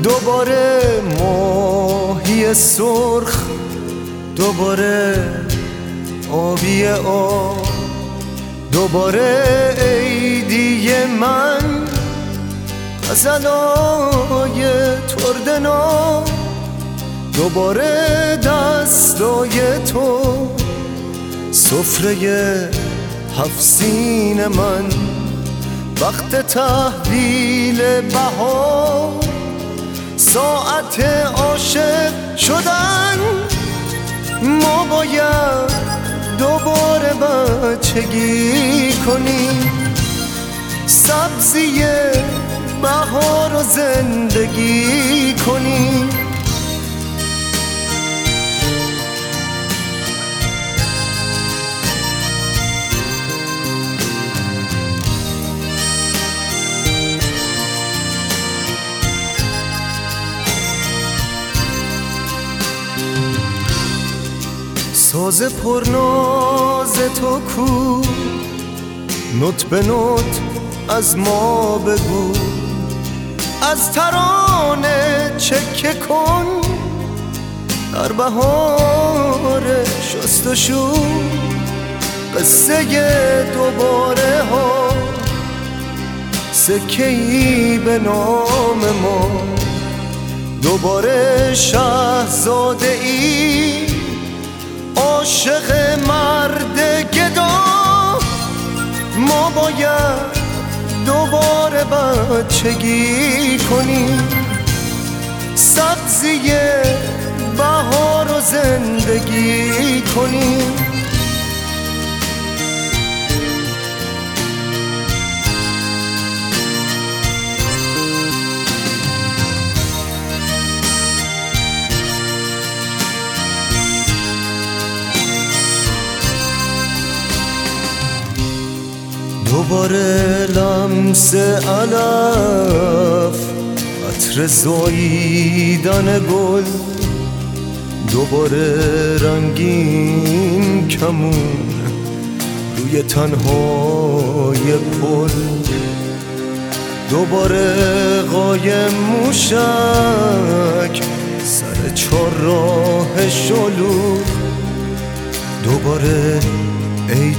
دوباره ماهی سرخ، دوباره آبی آب، دوباره عیدی من، غزلای تردنا، دوباره دستای تو، سفره هفسین من، وقت تحویل بهار، ساعت عاشق شدن. ما باید دوباره بچگی کنیم، سبزی بهار رو زندگی کنیم. ساز پرناز تو کو، نوت به نوت از ما بگو، از ترانه چکه کن در بهار شستشو، قصه دوباره ها، سکه‌ای به نام ما، دوباره شاهزاده ای، عاشق مرد گدا. ما باید دوباره بچگی کنیم، سبزی بهار رو زندگی کنیم. دوباره لمس علف، عطر زاییدن گل، دوباره رنگین کمون روی تنهای پل، دوباره قایم موشک سر چهارراه شلوغ، دوباره ای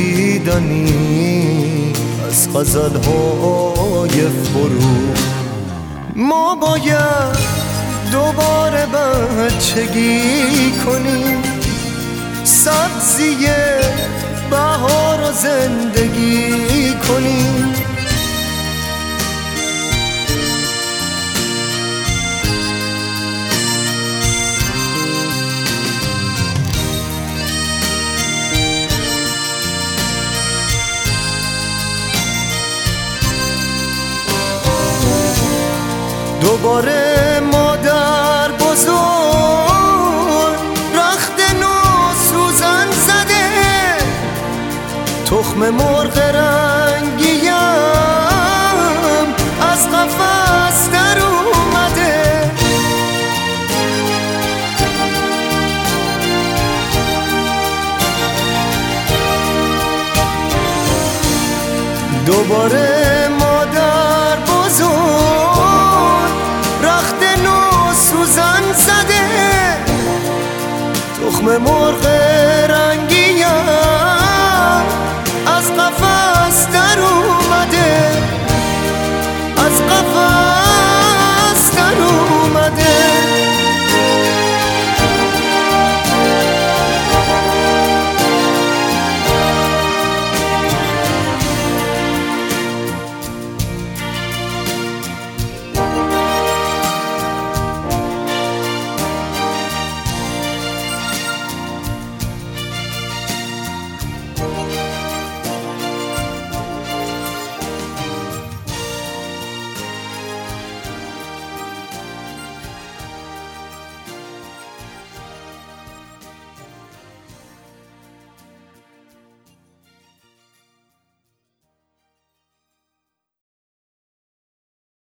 دیدنی از غزلهای فروغ. ما باید دوباره بچگی کنیم، سبزی بهار رو زندگی کنیم. دوباره مادر بزرگ رخت نو سوزن زده، تخم مرغ رنگیم از قفس در اومده. دوباره مادر بزرگ رخت نو سوزن زده، تخم مرغ